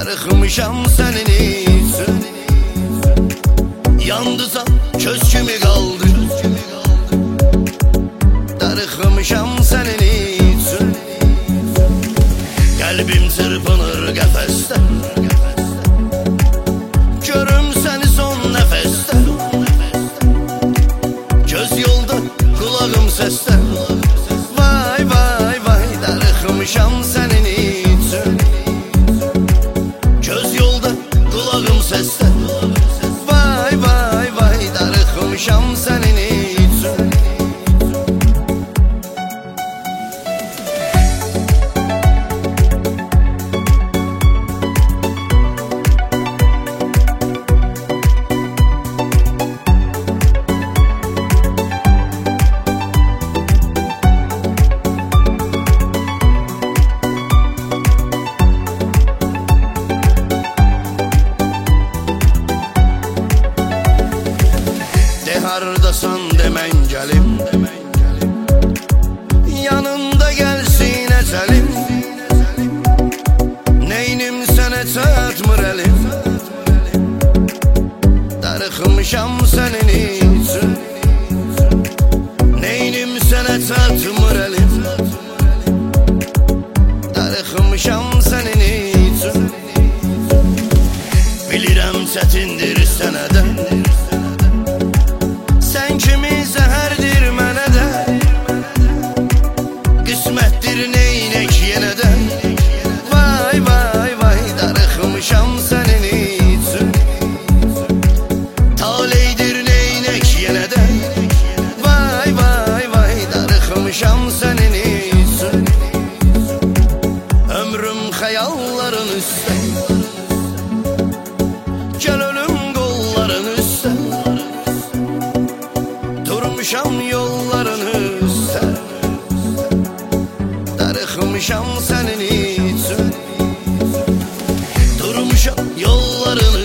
darıxmışam senin için. Yandısan köz kimi kaldı, darıxmışam senin için. Kalbim çırpınır qəfəsdə, görüm səni son nəfəsdə. Göz yolda, kulağım səsdə. Vay vay vay, darıxmışam sənin için. Göz yolda, kulağım səsdə. Vay vay vay, darıxmışam sənin için. Hardasan demən gəlim, yanımda gəlsin əcəlim. Neynim sənə çatmır əlim, darıxmışam sənin üçün. Neynim sənə çatmır əlim, darıxmışam sənin üçün. Bilirəm çətindir sənədən, sən kimi zəhərdir mənə də. Qismətdir neynək yenə də. Vay vay vay, darıxmışam sənin üçün. Taleydir neynək yenə də. Vay vay vay, darıxmışam sənin üçün. Ömrüm xəyalların üstə, gəl ölüm qolların üstə. Durmuşam yolların üstə, darıxmışam sənin üçün. Durmuşam yolların